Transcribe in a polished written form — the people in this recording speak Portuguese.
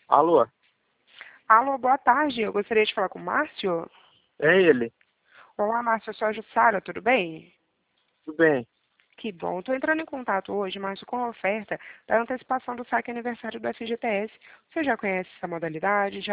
Alô, Alô, boa tarde. Eu gostaria de falar com o Márcio. é ele. Olá, Márcio, eu sou a Jussara, tudo bem? Tudo bem? Que bom. Estou entrando em contato hoje, Márcio, com a oferta da antecipação do saque aniversário do FGTS. Você já conhece essa modalidade? Já